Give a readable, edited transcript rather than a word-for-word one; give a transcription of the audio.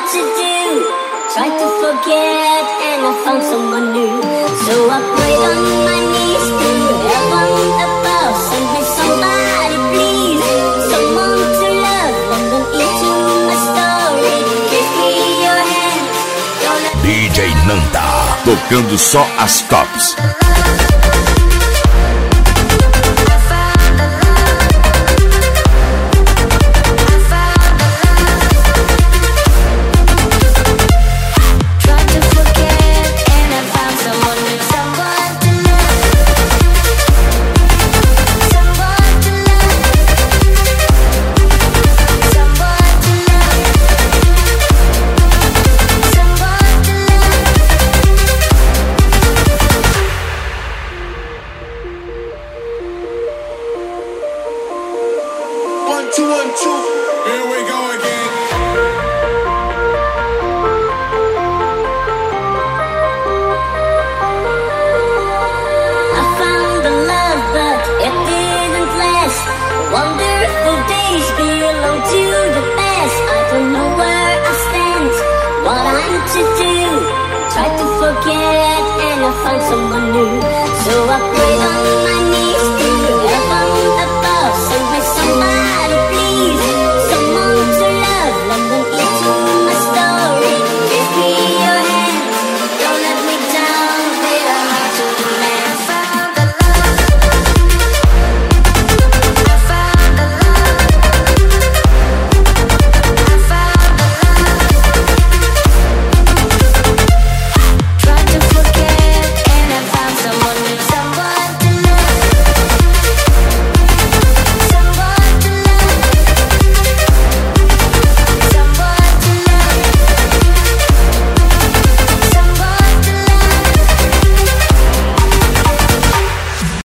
to do. Tried to forget and I found someone new. So I prayed on my knees to heaven above. Send me somebody please, someone to love. Let them into my story. Give me your hand. DJ Nanda, tocando só as tops. One, two, here we go again.